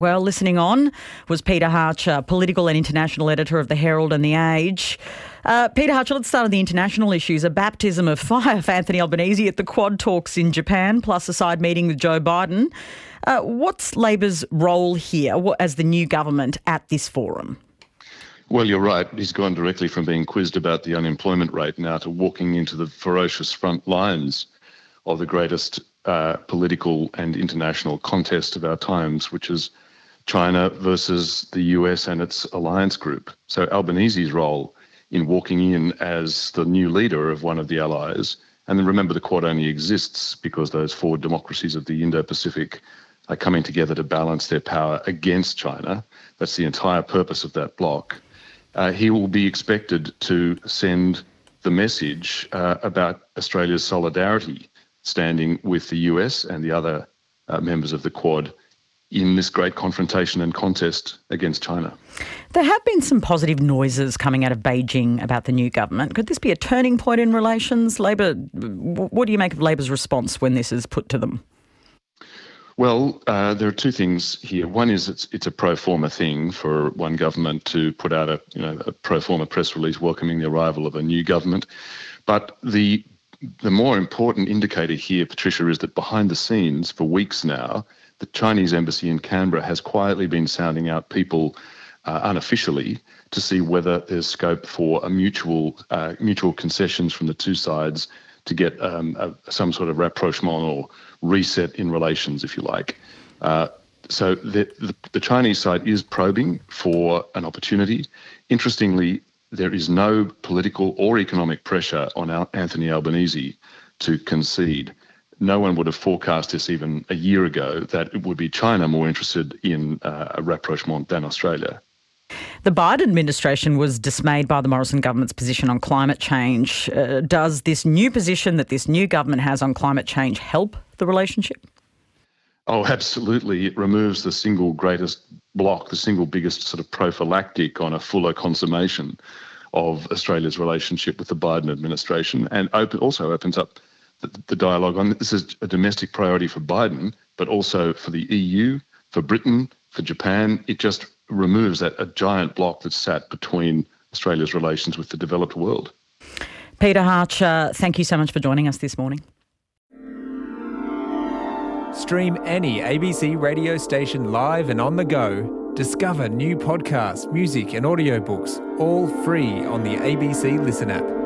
Well, listening on was Peter Hartcher, political and international editor of The Herald and The Age. Peter Hartcher, let's start on the international issues. A baptism of fire for Anthony Albanese at the Quad talks in Japan, plus a side meeting with Joe Biden. What's Labor's role here as the new government at this forum? Well, you're right. He's gone directly from being quizzed about the unemployment rate now to walking into the ferocious front lines of the greatest political and international contest of our times, which is China versus the US and its alliance group. So Albanese's role in walking in as the new leader of one of the allies, and then remember the Quad only exists because those four democracies of the Indo-Pacific are coming together to balance their power against China. That's the entire purpose of that bloc. He will be expected to send the message about Australia's solidarity standing with the US and the other members of the Quad in this great confrontation and contest against China. There have been some positive noises coming out of Beijing about the new government. Could this be a turning point in relations? Labor, what do you make of Labor's response when this is put to them? Well, there are two things here. One is it's a pro forma thing for one government to put out a pro forma press release welcoming the arrival of a new government. But the more important indicator here, Patricia, is that behind the scenes for weeks now, the Chinese embassy in Canberra has quietly been sounding out people unofficially to see whether there's scope for a mutual concessions from the two sides to get some sort of rapprochement or reset in relations, if you like. So the Chinese side is probing for an opportunity. Interestingly, there is no political or economic pressure on Anthony Albanese to concede. No one would have forecast this even a year ago, that it would be China more interested in a rapprochement than Australia. The Biden administration was dismayed by the Morrison government's position on climate change. Does this new position that this new government has on climate change help the relationship? Oh, absolutely. It removes the single greatest block, the single biggest sort of prophylactic on a fuller consummation of Australia's relationship with the Biden administration, and also opens up the dialogue on this is a domestic priority for Biden, but also for the EU, for Britain, for Japan. It just removes a giant block that's sat between Australia's relations with the developed world. Peter Hartcher, thank you so much for joining us this morning. Stream any ABC radio station live and on the go. Discover new podcasts, music and audiobooks, all free on the ABC Listen app.